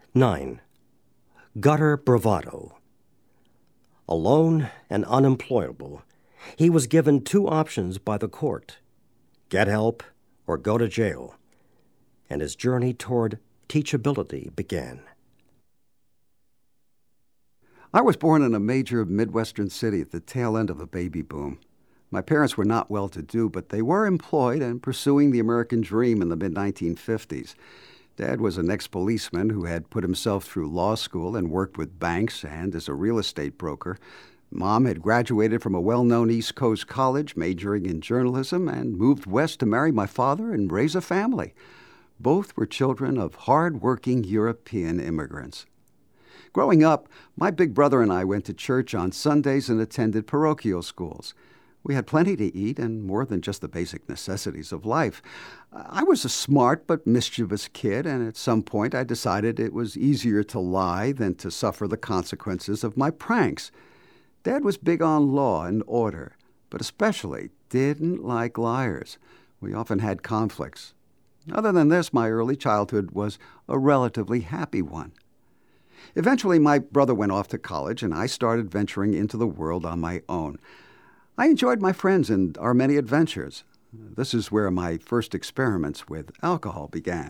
9. Gutter bravado. Alone and unemployable, he was given two options by the court: get help or go to jail, and his journey toward teachability began. I was born in a major Midwestern city at the tail end of the baby boom. My parents were not well-to-do, but they were employed and pursuing the American dream in the mid-1950s. Dad was an ex-policeman who had put himself through law school and worked with banks and as a real estate broker. Mom had graduated from a well-known East Coast college, majoring in journalism, and moved west to marry my father and raise a family. Both were children of hard-working European immigrants. Growing up, my big brother and I went to church on Sundays and attended parochial schools. We had plenty to eat and more than just the basic necessities of life. I was a smart but mischievous kid, and at some point I decided it was easier to lie than to suffer the consequences of my pranks. Dad was big on law and order, but especially didn't like liars. We often had conflicts. Other than this, my early childhood was a relatively happy one. Eventually, my brother went off to college, and I started venturing into the world on my own. I enjoyed my friends and our many adventures. This is where my first experiments with alcohol began.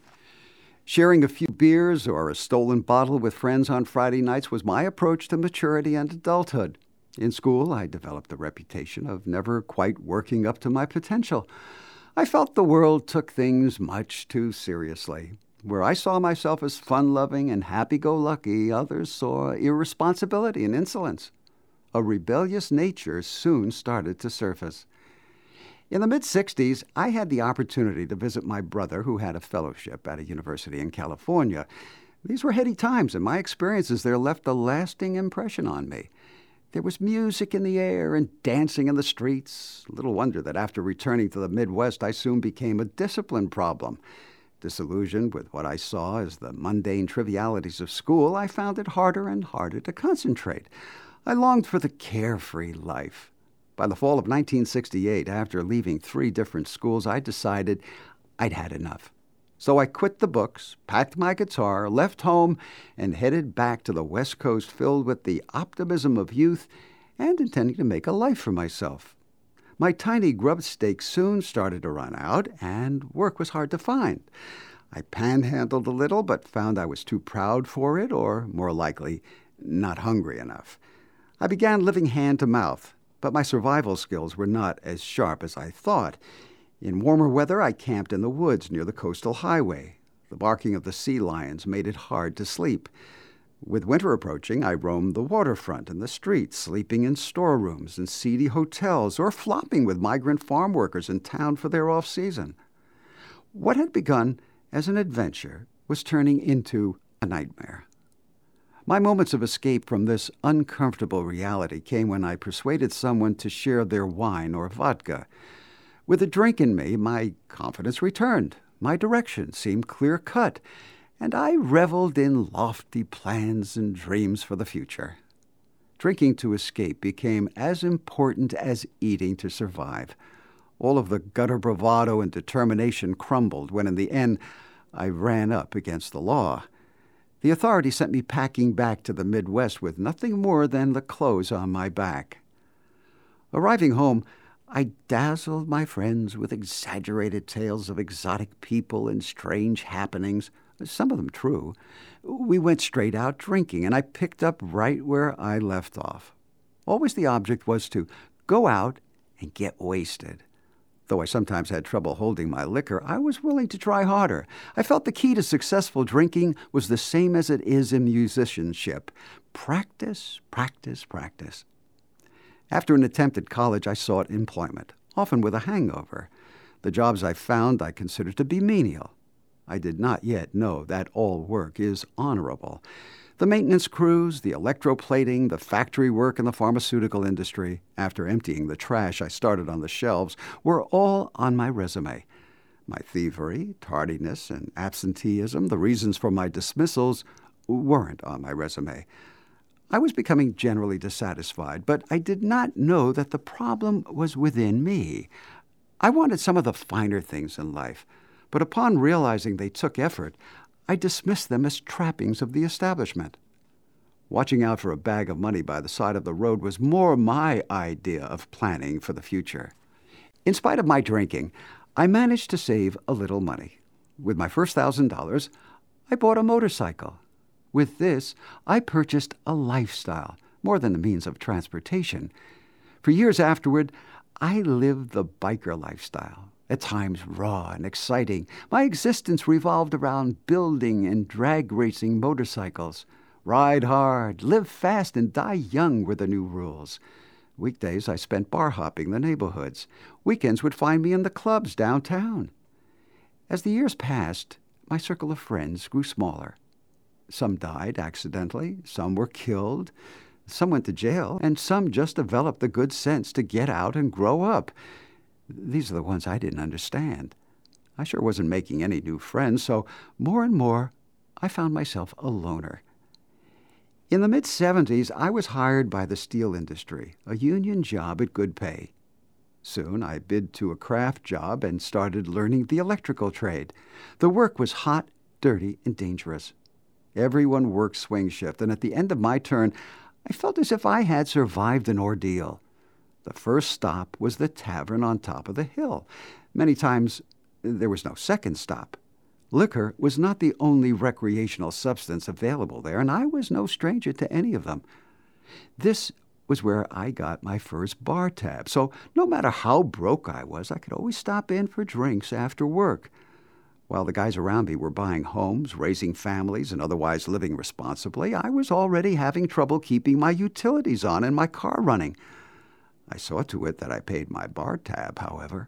Sharing a few beers or a stolen bottle with friends on Friday nights was my approach to maturity and adulthood. In school, I developed the reputation of never quite working up to my potential. I felt the world took things much too seriously. Where I saw myself as fun-loving and happy-go-lucky, others saw irresponsibility and insolence. A rebellious nature soon started to surface. In the mid-'60s, I had the opportunity to visit my brother, who had a fellowship at a university in California. These were heady times, and my experiences there left a lasting impression on me. There was music in the air and dancing in the streets. Little wonder that after returning to the Midwest, I soon became a discipline problem. Disillusioned with what I saw as the mundane trivialities of school, I found it harder and harder to concentrate. I longed for the carefree life. By the fall of 1968, after leaving 3 different schools, I decided I'd had enough. So I quit the books, packed my guitar, left home, and headed back to the West Coast filled with the optimism of youth and intending to make a life for myself. My tiny grub stake soon started to run out, and work was hard to find. I panhandled a little, but found I was too proud for it, or, more likely, not hungry enough. I began living hand to mouth, but my survival skills were not as sharp as I thought. In warmer weather, I camped in the woods near the coastal highway. The barking of the sea lions made it hard to sleep. With winter approaching, I roamed the waterfront and the streets, sleeping in storerooms and seedy hotels, or flopping with migrant farm workers in town for their off-season. What had begun as an adventure was turning into a nightmare. My moments of escape from this uncomfortable reality came when I persuaded someone to share their wine or vodka. With a drink in me, my confidence returned. My direction seemed clear-cut, and I reveled in lofty plans and dreams for the future. Drinking to escape became as important as eating to survive. All of the gutter bravado and determination crumbled when, in the end, I ran up against the law. The authorities sent me packing back to the Midwest with nothing more than the clothes on my back. Arriving home, I dazzled my friends with exaggerated tales of exotic people and strange happenings, some of them true. We went straight out drinking, and I picked up right where I left off. Always the object was to go out and get wasted. Though I sometimes had trouble holding my liquor, I was willing to try harder. I felt the key to successful drinking was the same as it is in musicianship: practice, practice, practice. After an attempt at college, I sought employment, often with a hangover. The jobs I found I considered to be menial. I did not yet know that all work is honorable. The maintenance crews, the electroplating, the factory work in the pharmaceutical industry, after emptying the trash I started on the shelves, were all on my resume. My thievery, tardiness, and absenteeism, the reasons for my dismissals, weren't on my resume. I was becoming generally dissatisfied, but I did not know that the problem was within me. I wanted some of the finer things in life, but upon realizing they took effort, I dismissed them as trappings of the establishment. Watching out for a bag of money by the side of the road was more my idea of planning for the future. In spite of my drinking, I managed to save a little money. With my first $1,000, I bought a motorcycle. With this, I purchased a lifestyle, more than a means of transportation. For years afterward, I lived the biker lifestyle, at times raw and exciting. My existence revolved around building and drag racing motorcycles. Ride hard, live fast, and die young were the new rules. Weekdays I spent bar hopping the neighborhoods. Weekends would find me in the clubs downtown. As the years passed, my circle of friends grew smaller. Some died accidentally, some were killed, some went to jail, and some just developed the good sense to get out and grow up. These are the ones I didn't understand. I sure wasn't making any new friends, so more and more I found myself a loner. In the mid-'70s, I was hired by the steel industry, a union job at good pay. Soon I bid to a craft job and started learning the electrical trade. The work was hot, dirty, and dangerous. Everyone worked swing shift, and at the end of my turn, I felt as if I had survived an ordeal. The first stop was the tavern on top of the hill. Many times there was no second stop. Liquor was not the only recreational substance available there, and I was no stranger to any of them. This was where I got my first bar tab, so no matter how broke I was, I could always stop in for drinks after work. While the guys around me were buying homes, raising families, and otherwise living responsibly, I was already having trouble keeping my utilities on and my car running. I saw to it that I paid my bar tab, however.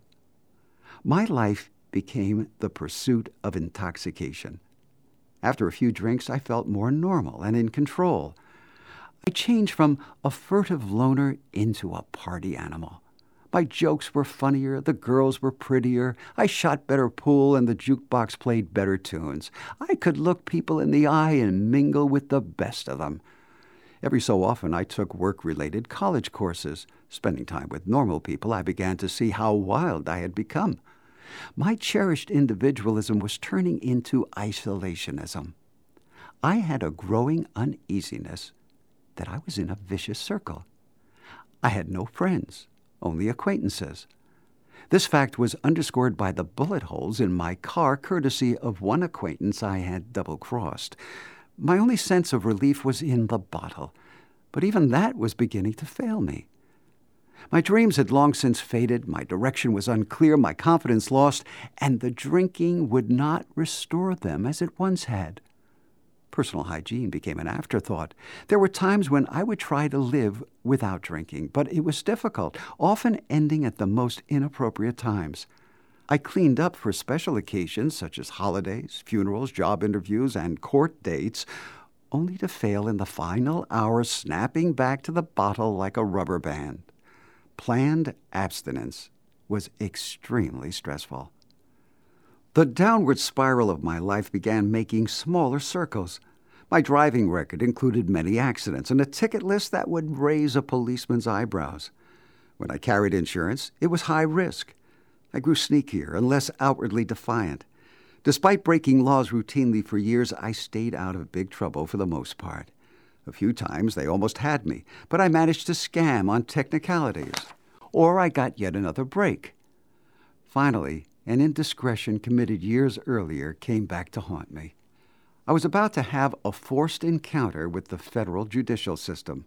My life became the pursuit of intoxication. After a few drinks, I felt more normal and in control. I changed from a furtive loner into a party animal. My jokes were funnier, the girls were prettier, I shot better pool, and the jukebox played better tunes. I could look people in the eye and mingle with the best of them. Every so often, I took work-related college courses. Spending time with normal people, I began to see how wild I had become. My cherished individualism was turning into isolationism. I had a growing uneasiness that I was in a vicious circle. I had no friends, only acquaintances. This fact was underscored by the bullet holes in my car, courtesy of one acquaintance I had double-crossed. My only sense of relief was in the bottle, but even that was beginning to fail me. My dreams had long since faded, my direction was unclear, my confidence lost, and the drinking would not restore them as it once had. Personal hygiene became an afterthought. There were times when I would try to live without drinking, but it was difficult, often ending at the most inappropriate times. I cleaned up for special occasions such as holidays, funerals, job interviews, and court dates, only to fail in the final hour, snapping back to the bottle like a rubber band. Planned abstinence was extremely stressful. The downward spiral of my life began making smaller circles. My driving record included many accidents and a ticket list that would raise a policeman's eyebrows. When I carried insurance, it was high risk. I grew sneakier and less outwardly defiant. Despite breaking laws routinely for years, I stayed out of big trouble for the most part. A few times they almost had me, but I managed to scam on technicalities. Or I got yet another break. Finally, an indiscretion committed years earlier came back to haunt me. I was about to have a forced encounter with the federal judicial system.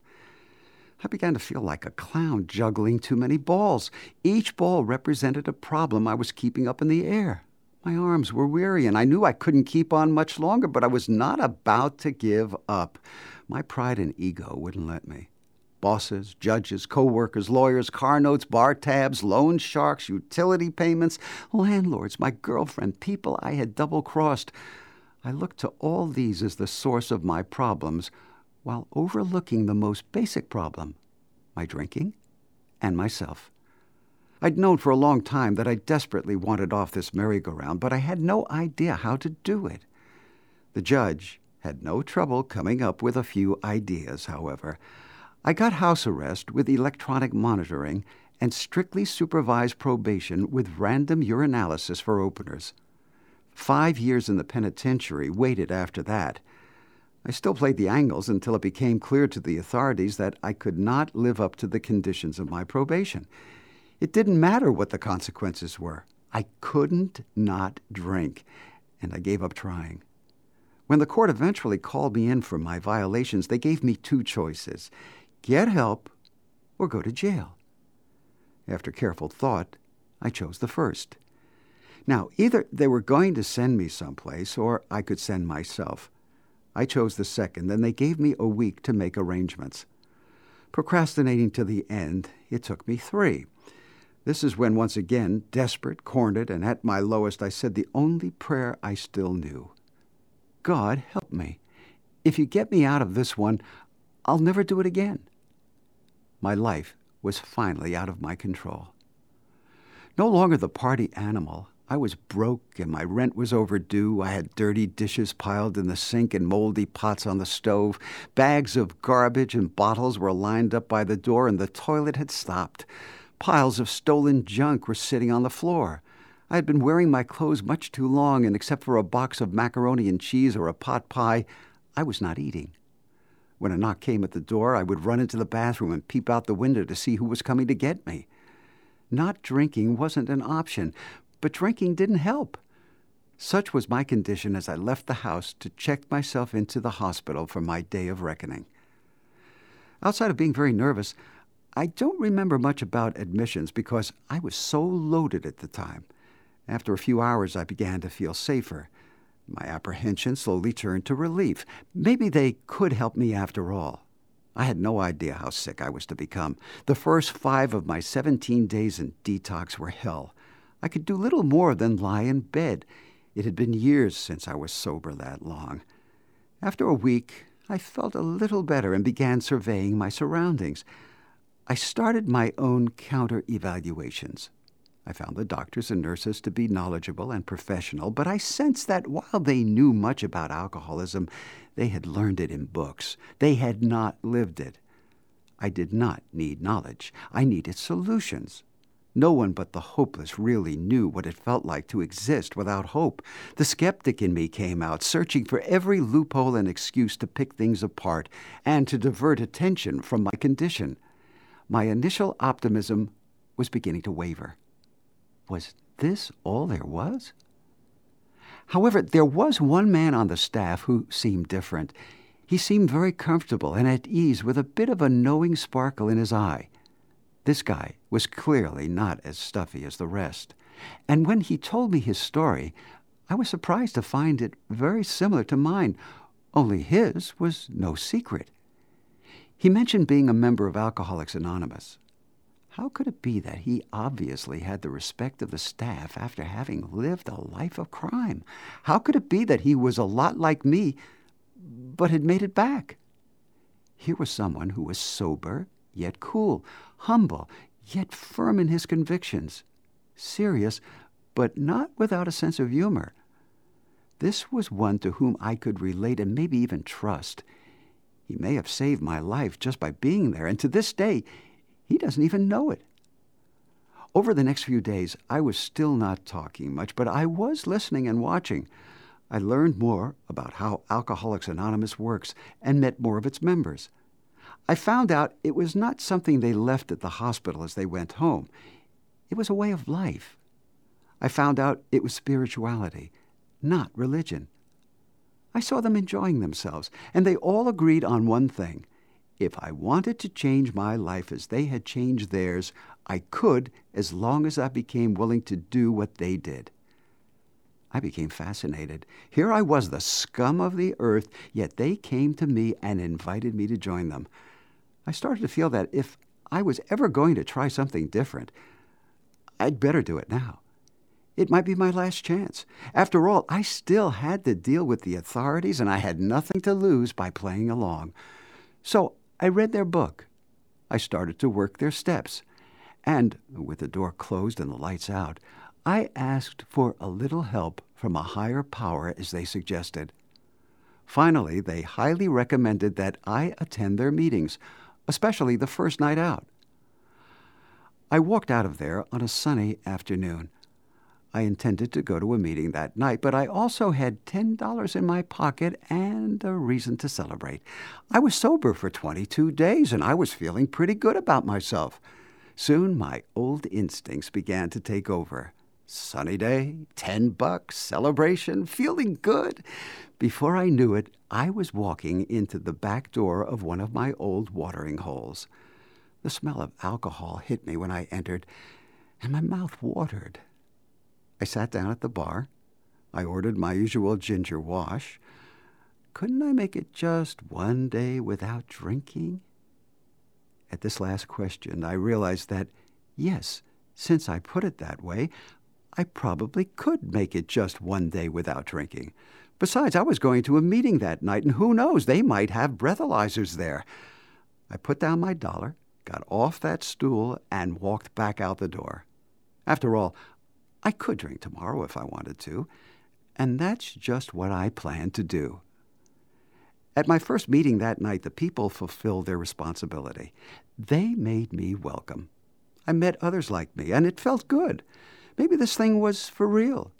I began to feel like a clown juggling too many balls. Each ball represented a problem I was keeping up in the air. My arms were weary, and I knew I couldn't keep on much longer, but I was not about to give up. My pride and ego wouldn't let me. Bosses, judges, co-workers, lawyers, car notes, bar tabs, loan sharks, utility payments, landlords, my girlfriend, people I had double-crossed. I looked to all these as the source of my problems, while overlooking the most basic problem, my drinking and myself. I'd known for a long time that I desperately wanted off this merry-go-round, but I had no idea how to do it. The judge had no trouble coming up with a few ideas, however. I got house arrest with electronic monitoring and strictly supervised probation with random urinalysis for openers. 5 years in the penitentiary waited after that. I still played the angles until it became clear to the authorities that I could not live up to the conditions of my probation. It didn't matter what the consequences were. I couldn't not drink, and I gave up trying. When the court eventually called me in for my violations, they gave me 2 choices: get help or go to jail. After careful thought, I chose the first. Now, either they were going to send me someplace or I could send myself. I chose the second, and they gave me a week to make arrangements. Procrastinating to the end, it took me 3. This is when, once again, desperate, cornered, and at my lowest, I said the only prayer I still knew. God, help me. If you get me out of this one, I'll never do it again. My life was finally out of my control. No longer the party animal, I was broke and my rent was overdue. I had dirty dishes piled in the sink and moldy pots on the stove. Bags of garbage and bottles were lined up by the door, and the toilet had stopped. Piles of stolen junk were sitting on the floor. I had been wearing my clothes much too long, and except for a box of macaroni and cheese or a pot pie, I was not eating. When a knock came at the door, I would run into the bathroom and peep out the window to see who was coming to get me. Not drinking wasn't an option, but drinking didn't help. Such was my condition as I left the house to check myself into the hospital for my day of reckoning. Outside of being very nervous, I don't remember much about admissions because I was so loaded at the time. After a few hours, I began to feel safer. My apprehension slowly turned to relief. Maybe they could help me after all. I had no idea how sick I was to become. The first 5 of my 17 days in detox were hell. I could do little more than lie in bed. It had been years since I was sober that long. After a week, I felt a little better and began surveying my surroundings. I started my own counter-evaluations. I found the doctors and nurses to be knowledgeable and professional, but I sensed that while they knew much about alcoholism, they had learned it in books. They had not lived it. I did not need knowledge. I needed solutions. No one but the hopeless really knew what it felt like to exist without hope. The skeptic in me came out, searching for every loophole and excuse to pick things apart and to divert attention from my condition. My initial optimism was beginning to waver. Was this all there was? However, there was one man on the staff who seemed different. He seemed very comfortable and at ease, with a bit of a knowing sparkle in his eye. This guy was clearly not as stuffy as the rest. And when he told me his story, I was surprised to find it very similar to mine, only his was no secret. He mentioned being a member of Alcoholics Anonymous. How could it be that he obviously had the respect of the staff after having lived a life of crime? How could it be that he was a lot like me, but had made it back? Here was someone who was sober, yet cool, humble, yet firm in his convictions, serious, but not without a sense of humor. This was one to whom I could relate and maybe even trust. He may have saved my life just by being there, and to this day, he doesn't even know it. Over the next few days, I was still not talking much, but I was listening and watching. I learned more about how Alcoholics Anonymous works and met more of its members. I found out it was not something they left at the hospital as they went home. It was a way of life. I found out it was spirituality, not religion. I saw them enjoying themselves, and they all agreed on one thing. If I wanted to change my life as they had changed theirs, I could, as long as I became willing to do what they did. I became fascinated. Here I was, the scum of the earth, yet they came to me and invited me to join them. I started to feel that if I was ever going to try something different, I'd better do it now. It might be my last chance. After all, I still had to deal with the authorities, and I had nothing to lose by playing along. So I read their book. I started to work their steps. And, with the door closed and the lights out, I asked for a little help from a higher power, as they suggested. Finally, they highly recommended that I attend their meetings, especially the first night out. I walked out of there on a sunny afternoon. I intended to go to a meeting that night, but I also had $10 in my pocket and a reason to celebrate. I was sober for 22 days, and I was feeling pretty good about myself. Soon my old instincts began to take over. Sunny day, $10, celebration, feeling good. Before I knew it, I was walking into the back door of one of my old watering holes. The smell of alcohol hit me when I entered, and my mouth watered. I sat down at the bar. I ordered my usual ginger wash. Couldn't I make it just one day without drinking? At this last question, I realized that, yes, since I put it that way, I probably could make it just one day without drinking. Besides, I was going to a meeting that night, and who knows, they might have breathalyzers there. I put down my dollar, got off that stool, and walked back out the door. After all, I could drink tomorrow if I wanted to, and that's just what I planned to do. At my first meeting that night, the people fulfilled their responsibility. They made me welcome. I met others like me, and it felt good. Maybe this thing was for real.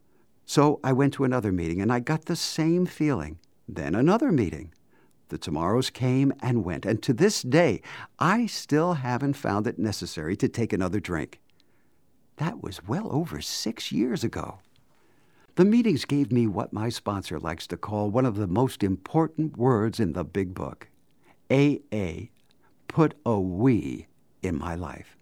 So I went to another meeting, and I got the same feeling. Then another meeting. The tomorrows came and went, and to this day, I still haven't found it necessary to take another drink. That was well over 6 years ago. The meetings gave me what my sponsor likes to call one of the most important words in the big book. AA put a we in my life.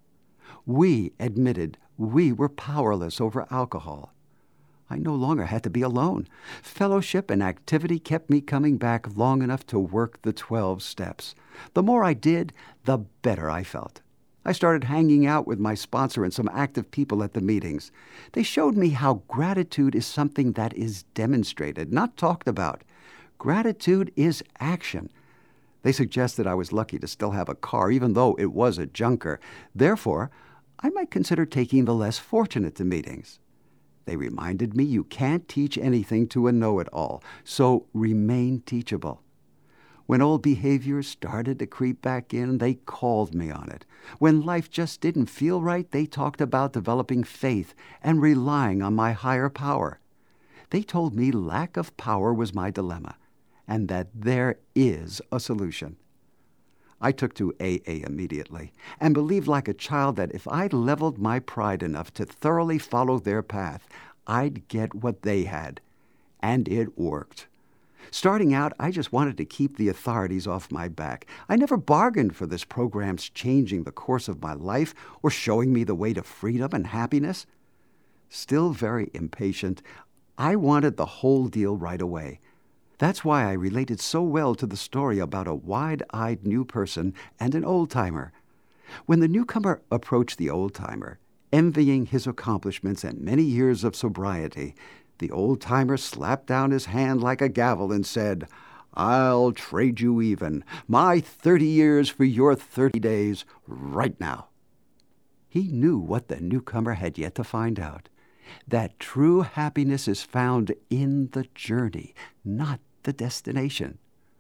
We admitted we were powerless over alcohol. I no longer had to be alone. Fellowship and activity kept me coming back long enough to work the 12 steps. The more I did, the better I felt. I started hanging out with my sponsor and some active people at the meetings. They showed me how gratitude is something that is demonstrated, not talked about. Gratitude is action. They suggested I was lucky to still have a car, even though it was a junker. Therefore, I might consider taking the less fortunate to meetings. They reminded me you can't teach anything to a know-it-all, so remain teachable. When old behaviors started to creep back in, they called me on it. When life just didn't feel right, they talked about developing faith and relying on my higher power. They told me lack of power was my dilemma, and that there is a solution. I took to AA immediately and believed like a child that if I leveled my pride enough to thoroughly follow their path, I'd get what they had. And it worked. Starting out, I just wanted to keep the authorities off my back. I never bargained for this program's changing the course of my life or showing me the way to freedom and happiness. Still very impatient, I wanted the whole deal right away. That's why I related so well to the story about a wide-eyed new person and an old-timer. When the newcomer approached the old-timer, envying his accomplishments and many years of sobriety, the old-timer slapped down his hand like a gavel and said, "I'll trade you even. My 30 years for your 30 days right now." He knew what the newcomer had yet to find out, that true happiness is found in the journey, not the destination.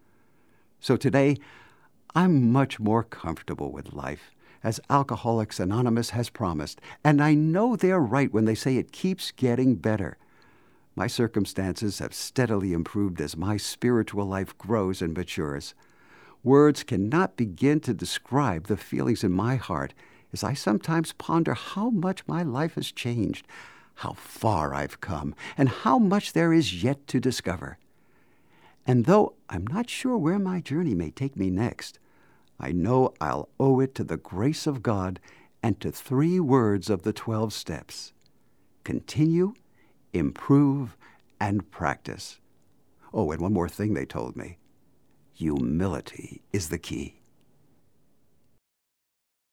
So today, I'm much more comfortable with life, as Alcoholics Anonymous has promised, and I know they're right when they say it keeps getting better. My circumstances have steadily improved as my spiritual life grows and matures. Words cannot begin to describe the feelings in my heart as I sometimes ponder how much my life has changed, how far I've come, and how much there is yet to discover. And though I'm not sure where my journey may take me next, I know I'll owe it to the grace of God and to 3 words of the 12 steps: continue, improve, and practice. Oh, and one more thing they told me. Humility is the key.